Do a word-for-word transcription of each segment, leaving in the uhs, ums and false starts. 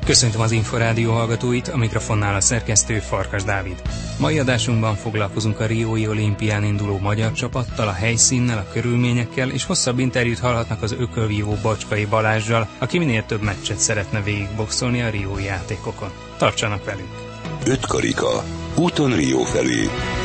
Köszöntöm az Inforádió hallgatóit, a mikrofonnál a szerkesztő Farkas Dávid. Mai adásunkban foglalkozunk a riói olimpián induló magyar csapattal, a helyszínnel, a körülményekkel, és hosszabb interjút hallhatnak az ökölvívó Bacskai Balázssal, aki minél több meccset szeretne végigboxolni a riói játékokon. Tartsanak velünk! Öt karika. Úton Риó felé.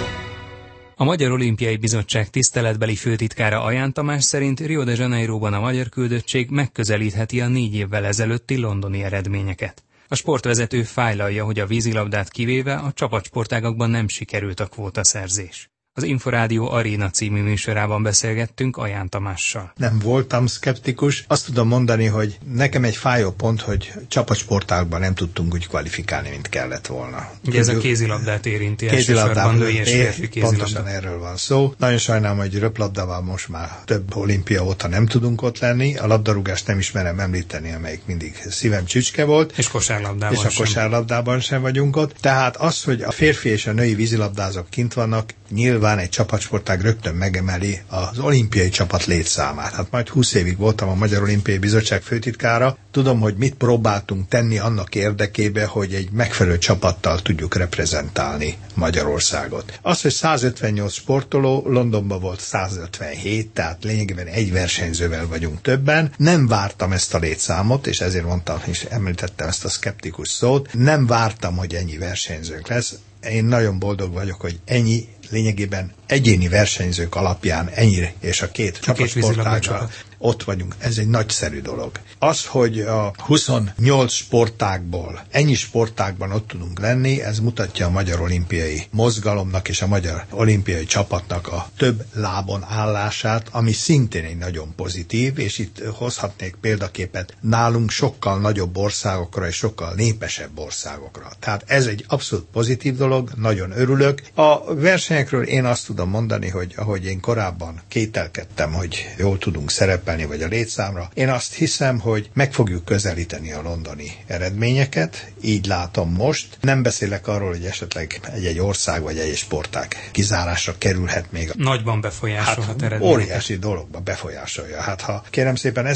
A Magyar Olimpiai Bizottság tiszteletbeli főtitkára Aján Tamás szerint Rio de Janeiróban a magyar küldöttség megközelítheti a négy évvel ezelőtti londoni eredményeket. A sportvezető fájlalja, hogy a vízilabdát kivéve a csapatsportágakban nem sikerült a kvótaszerzés. Az Inforádió Aréna című műsorában beszélgettünk Aján Tamással. Nem voltam szkeptikus. Azt tudom mondani, hogy nekem egy fájó pont, hogy csapatsportágban nem tudtunk úgy kvalifikálni, mint kellett volna. Ugye ez a kézilabdát érinti elsősorban, női és férfi kézilabda. Pontosan erről van szó. Nagyon sajnálom, hogy röplabdával most már több olimpia óta nem tudunk ott lenni. A labdarúgást nem ismerem említeni, amelyik mindig szívem csücske volt. És kosárlabdában És a sem. kosárlabdában sem vagyunk ott. Tehát az, hogy a férfi és a női vízilabdázók kint vannak, nyilván egy csapatsportág rögtön megemeli az olimpiai csapat létszámát. Hát majd húsz évig voltam a Magyar Olimpiai Bizottság főtitkára. Tudom, hogy mit próbáltunk tenni annak érdekébe, hogy egy megfelelő csapattal tudjuk reprezentálni Magyarországot. Az, hogy százötvennyolc sportoló, Londonban volt százötvenhét, tehát lényegében egy versenyzővel vagyunk többen. Nem vártam ezt a létszámot, és ezért mondtam, és említettem ezt a szkeptikus szót. Nem vártam, hogy ennyi versenyzőnk lesz. Én nagyon boldog vagyok, hogy ennyi lényegében egyéni versenyzők alapján ennyi, és a két csapatsportággal ott vagyunk. Ez egy nagyszerű dolog. Az, hogy a huszonnyolc sportágból, ennyi sportágban ott tudunk lenni, ez mutatja a magyar olimpiai mozgalomnak és a magyar olimpiai csapatnak a több lábon állását, ami szintén egy nagyon pozitív, és itt hozhatnék példaképet nálunk sokkal nagyobb országokra és sokkal népesebb országokra. Tehát ez egy abszolút pozitív dolog, nagyon örülök. A versenyekről én azt tudom mondani, hogy ahogy én korábban kételkedtem, hogy jól tudunk szerepelni, vagy a létszámra, én azt hiszem, hogy meg fogjuk közelíteni a londoni eredményeket, így látom most. Nem beszélek arról, hogy esetleg egy-egy ország vagy egy-egy sportág kizárásra kerülhet még. Nagyban befolyásolhat hát, eredményeket. Óriási dologba befolyásolja. Hát ha kérem szépen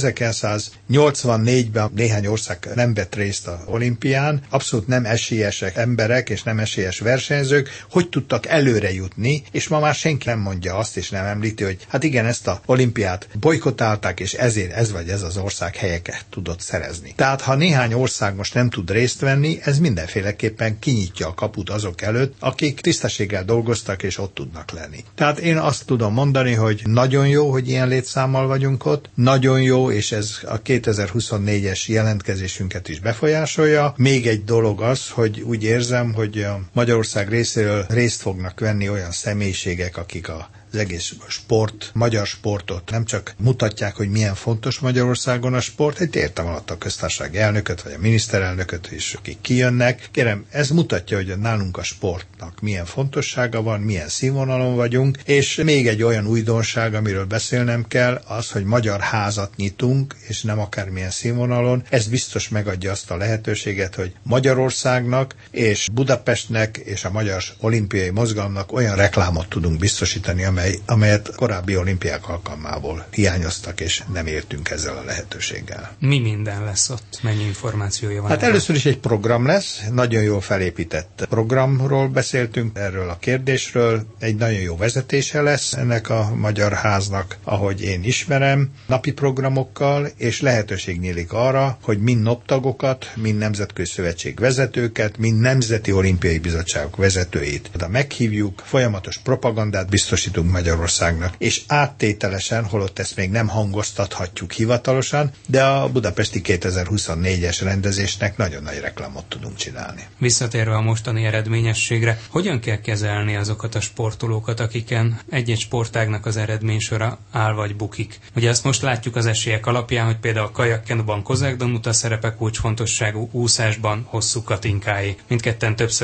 ezerkilencszáznyolcvannégyben néhány ország nem vett részt az olimpián, abszolút nem esélyesek emberek és nem esélyes versenyzők, hogy tudtak előre jutni, és ma már senki nem mondja azt, és nem említi, hogy hát igen, ezt a olimpiát bolykotálták, és ezért ez vagy ez az ország helyeket tudott szerezni. Tehát ha néhány ország most nem tud részt venni, ez mindenféleképpen kinyitja a kaput azok előtt, akik tisztességgel dolgoztak, és ott tudnak lenni. Tehát én azt tudom mondani, hogy nagyon jó, hogy ilyen létszámmal vagyunk ott, nagyon jó, és ez a kétezer-huszonnégyes jelentkezésünket is befolyásolja. Még egy dolog az, hogy úgy érzem, hogy a Magyarország részéről részt fognak venni olyan személyiségek, akik a az egész sport, magyar sportot nem csak mutatják, hogy milyen fontos Magyarországon a sport, egy értem alatt a köztársasági elnököt, vagy a miniszterelnököt is, akik kijönnek. Kérem, ez mutatja, hogy nálunk a sportnak milyen fontossága van, milyen színvonalon vagyunk, és még egy olyan újdonság, amiről beszélnem kell, az, hogy magyar házat nyitunk, és nem akármilyen színvonalon. Ez biztos megadja azt a lehetőséget, hogy Magyarországnak és Budapestnek és a magyar olimpiai mozgalomnak olyan reklámot tudunk biztosítani, amely amelyet korábbi olimpiák alkalmából hiányoztak, és nem értünk ezzel a lehetőséggel. Mi minden lesz ott? Mennyi információja van? Hát erről? Először is egy program lesz, nagyon jól felépített programról beszéltünk, erről a kérdésről, egy nagyon jó vezetése lesz ennek a magyar háznak, ahogy én ismerem, napi programokkal, és lehetőség nyílik arra, hogy mind noptagokat, mind nemzetközi szövetség vezetőket, mind nemzeti olimpiai bizottságok vezetőit. De meghívjuk, folyamatos propagandát biztosítunk Magyarországnak, és áttételesen, holott ezt még nem hangoztathatjuk hivatalosan, de a budapesti kétezer-huszonnégyes rendezésnek nagyon nagy reklámot tudunk csinálni. Visszatérve a mostani eredményességre, hogyan kell kezelni azokat a sportolókat, akiken egy-egy sportágnak az eredménysora áll vagy bukik? Ugye azt most látjuk az esélyek alapján, hogy például a kajakkenóban Kozák Danuta szerepe kulcsfontosságú, úszásban Hosszú Katinkáé. Mindketten többszörös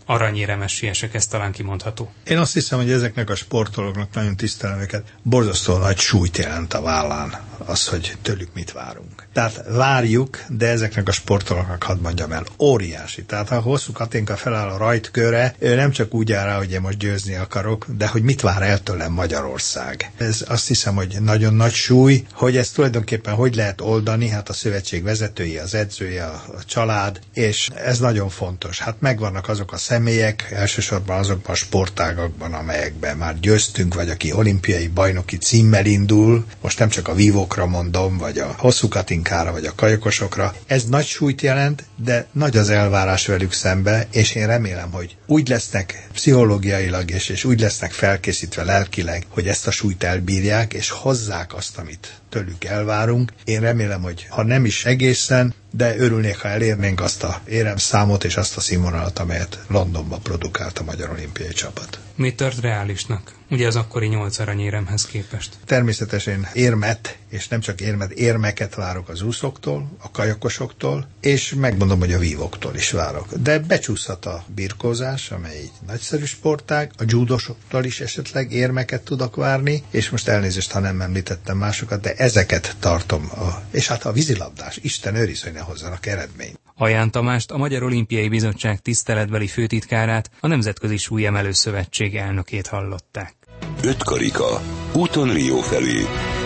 Aranyéremes siesek, ez talán kimondható. Én azt hiszem, hogy ezeknek a sportolóknak nagyon tisztelem őket. Borzasztó nagy súlyt jelent a vállán az, hogy tőlük mit várunk. Tehát várjuk, de ezeknek a sportolóknak hadd mondjam el, óriási. Tehát ha Hosszú Katinka feláll a rajtkörre, ő nem csak úgy áll rá, hogy én most győzni akarok, de hogy mit vár el tőlem Magyarország. Ez azt hiszem, hogy nagyon nagy súly, hogy ezt tulajdonképpen hogy lehet oldani, hát a szövetség vezetői, az edzője, a család, és ez nagyon fontos. Hát megvannak azok a személyek, elsősorban azokban a sportágakban, amelyekben már győztünk, vagy aki olimpiai bajnoki címmel indul, most nem csak a vívókra mondom, vagy a Hosszú Katinkára, vagy a kajokosokra. Ez nagy súlyt jelent, de nagy az elvárás velük szembe, és én remélem, hogy úgy lesznek pszichológiailag, és, és úgy lesznek felkészítve lelkileg, hogy ezt a súlyt elbírják, és hozzák azt, amit tőlük elvárunk. Én remélem, hogy ha nem is egészen, de örülnék, ha elérnénk azt a éremszámot és azt a színvonalat, amelyet Londonban produkált a Magyar Olimpiai Csapat. Mit tart reálisnak? Ugye az akkori nyolc aranyéremhez képest. Természetesen érmet, és nem csak érmet, érmeket várok az úszoktól, a kajakosoktól, és megmondom, hogy a vívóktól is várok. De becsúszhat a birkózás, amely egy nagyszerű sportág, a judosoktól is esetleg érmeket tudok várni, és most elnézést, ha nem említettem másokat, de ezeket tartom. A, és hát a vízilabdás, Isten őriz, hogy ne hozzanak eredményt. Aján Tamást, a Magyar Olimpiai Bizottság tiszteletbeli főtitkárát, a Nemzetközi Súlyemelő Szövetség elnökét hallották. Öt karika. Úton Rio felé.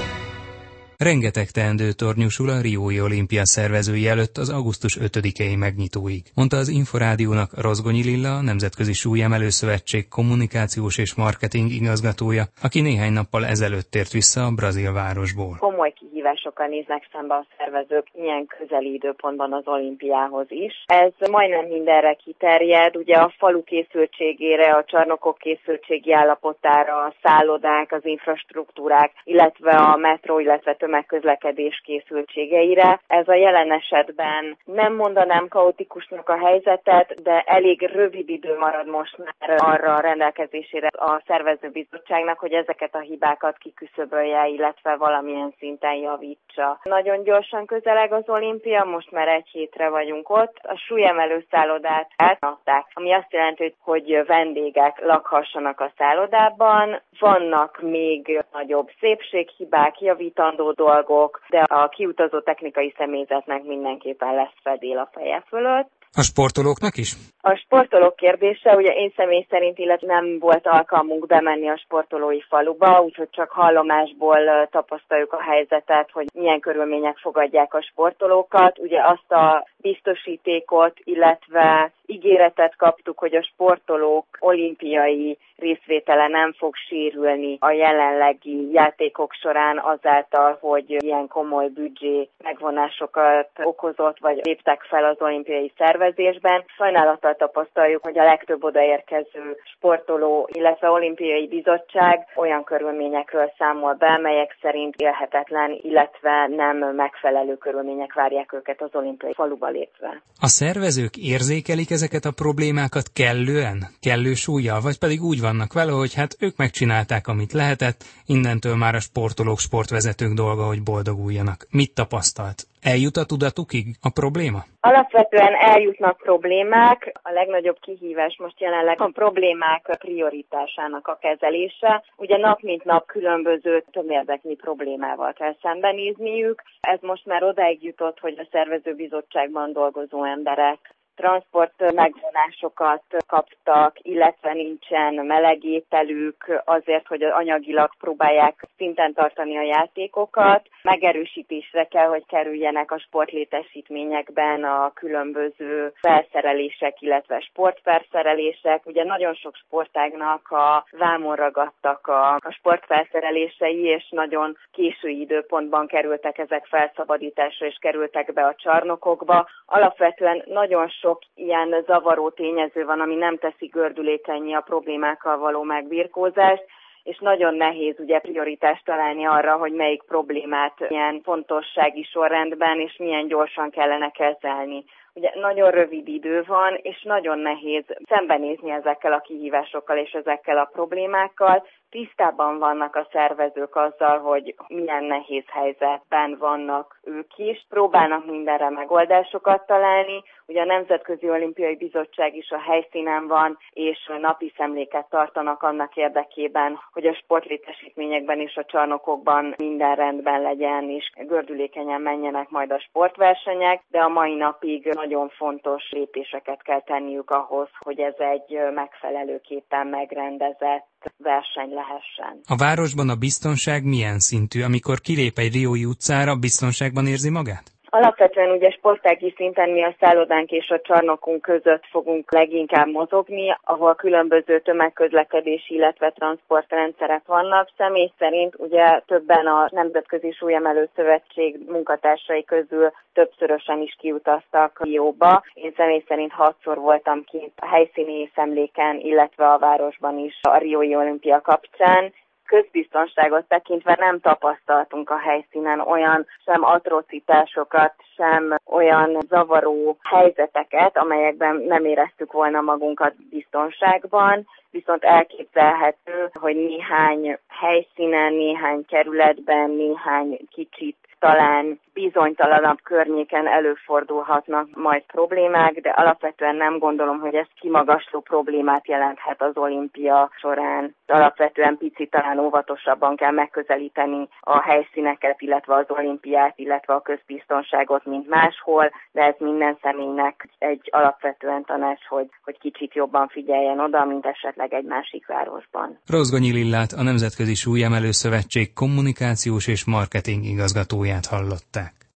Rengeteg teendő tornyosul a Riói olimpia szervezői előtt az augusztus ötödikei megnyitóig, mondta az Inforádiónak Rozgonyi Lilla, a Nemzetközi Súlyemelő Szövetség kommunikációs és marketing igazgatója, aki néhány nappal ezelőtt tért vissza a brazil városból. Komoly kihívásokkal néznek szembe a szervezők ilyen közeli időpontban az olimpiához is. Ez majdnem mindenre kiterjed, ugye a falu készültségére, a csarnokok készültségi állapotára, a szállodák, az infrastruktúrák, illetve a metró, illetve tömegközlekedés készültségeire. Ez a jelen esetben nem mondanám kaotikusnak a helyzetet, de elég rövid idő marad most már arra a rendelkezésére a szervezőbizottságnak, hogy ezeket a hibákat kiküszöbölje, illetve valamilyen szinten javítsa. Nagyon gyorsan közeleg az olimpia, most már egy hétre vagyunk ott. A súlyemelő szállodát átadták, ami azt jelenti, hogy vendégek lakhassanak a szállodában. Vannak még nagyobb szépséghibák, javítandó dolgok, de a kiutazó technikai személyzetnek mindenképpen lesz fedél a feje fölött. A sportolóknak is? A sportolók kérdése, ugye én személy szerint, illetve nem volt alkalmunk bemenni a sportolói faluba, úgyhogy csak hallomásból tapasztaljuk a helyzetet, hogy milyen körülmények fogadják a sportolókat. Ugye azt a biztosítékot, illetve ígéretet kaptuk, hogy a sportolók olimpiai részvétele nem fog sérülni a jelenlegi játékok során azáltal, hogy ilyen komoly büdzsé megvonásokat okozott, vagy léptek fel az olimpiai szervezésben. Sajnálattal tapasztaljuk, hogy a legtöbb odaérkező sportoló, illetve olimpiai bizottság olyan körülményekről számol be, melyek szerint élhetetlen, illetve nem megfelelő körülmények várják őket az olimpiai faluba lépve. A szervezők érzékelik ezeket a problémákat kellően, kellő súllyal, vagy pedig úgy vannak vele, hogy hát ők megcsinálták, amit lehetett, innentől már a sportolók, sportvezetők dolga, hogy boldoguljanak. Mit tapasztalt? Eljut a tudatukig a probléma? Alapvetően eljutnak problémák. A legnagyobb kihívás most jelenleg a problémák prioritásának a kezelése. Ugye nap mint nap különböző több érdeknyi problémával kell szembenézniük. Ez most már odáig jutott, hogy a szervezőbizottságban dolgozó emberek transport megvonásokat kaptak, illetve nincsen melegételük azért, hogy anyagilag próbálják szinten tartani a játékokat. Megerősítésre kell, hogy kerüljenek a sportlétesítményekben a különböző felszerelések, illetve sportfelszerelések. Ugye nagyon sok sportágnak a vámon ragadtak a, a sportfelszerelései, és nagyon késő időpontban kerültek ezek felszabadításra, és kerültek be a csarnokokba. Alapvetően nagyon sok sok ilyen zavaró tényező van, ami nem teszi gördülékennyé a problémákkal való megbirkózást, és nagyon nehéz ugye prioritást találni arra, hogy melyik problémát milyen fontossági sorrendben és milyen gyorsan kellene kezelni. Ugye nagyon rövid idő van, és nagyon nehéz szembenézni ezekkel a kihívásokkal és ezekkel a problémákkal. tisztában vannak a szervezők azzal, hogy milyen nehéz helyzetben vannak ők is, próbálnak mindenre megoldásokat találni. Ugye a Nemzetközi Olimpiai Bizottság is a helyszínen van, és napi szemléket tartanak annak érdekében, hogy a sportlétesítményekben és a csarnokokban minden rendben legyen, és gördülékenyen menjenek majd a sportversenyek, de a mai napig nagyon fontos lépéseket kell tenniük ahhoz, hogy ez egy megfelelőképpen megrendezett verseny lehessen. A városban a biztonság milyen szintű? Amikor kilép egy riói utcára, biztonságban érzi magát? Alapvetően ugye sportági szinten mi a szállodánk és a csarnokunk között fogunk leginkább mozogni, ahol különböző tömegközlekedési, illetve transportrendszerek vannak. Személy szerint ugye többen a Nemzetközi Súlyemelő Szövetség munkatársai közül többszörösen is kiutaztak Rióba. Én személy szerint hatszor voltam kint a helyszíni szemléken, illetve a városban is a riói olimpia kapcsán. Közbiztonságot tekintve nem tapasztaltunk a helyszínen olyan sem atrocitásokat, sem olyan zavaró helyzeteket, amelyekben nem éreztük volna magunkat biztonságban, viszont elképzelhető, hogy néhány helyszínen, néhány kerületben, néhány kicsit talán bizonytalanabb környéken előfordulhatnak majd problémák, de alapvetően nem gondolom, hogy ez kimagasló problémát jelenthet az olimpia során. Alapvetően picit talán óvatosabban kell megközelíteni a helyszíneket, illetve az olimpiát, illetve a közbiztonságot, mint máshol, de ez minden személynek egy alapvetően tanács, hogy, hogy kicsit jobban figyeljen oda, mint esetleg egy másik városban. Rozgonyi Lillát, a Nemzetközi Súlyemelő Szövetség kommunikációs és marketing igazgatóját hallották.